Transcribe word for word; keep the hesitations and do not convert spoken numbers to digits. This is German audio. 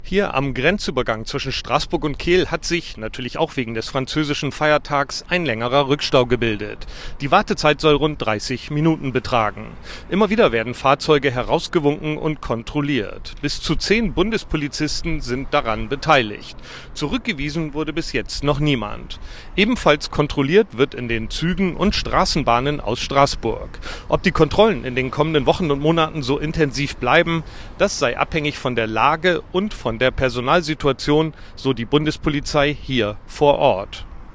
Hier am Grenzübergang zwischen Straßburg und Kehl hat sich, natürlich auch wegen des französischen Feiertags, ein längerer Rückstau gebildet. Die Wartezeit soll rund dreißig Minuten betragen. Immer wieder werden Fahrzeuge herausgewunken und kontrolliert. Bis zu zehn Bundespolizisten sind daran beteiligt. Zurückgewiesen wurde bis jetzt noch niemand. Ebenfalls kontrolliert wird in den Zügen und Straßenbahnen aus Straßburg. Ob die Kontrollen in den kommenden Wochen und Monaten so intensiv bleiben, das sei abhängig von der Lage und von der Personalsituation, so die Bundespolizei hier vor Ort.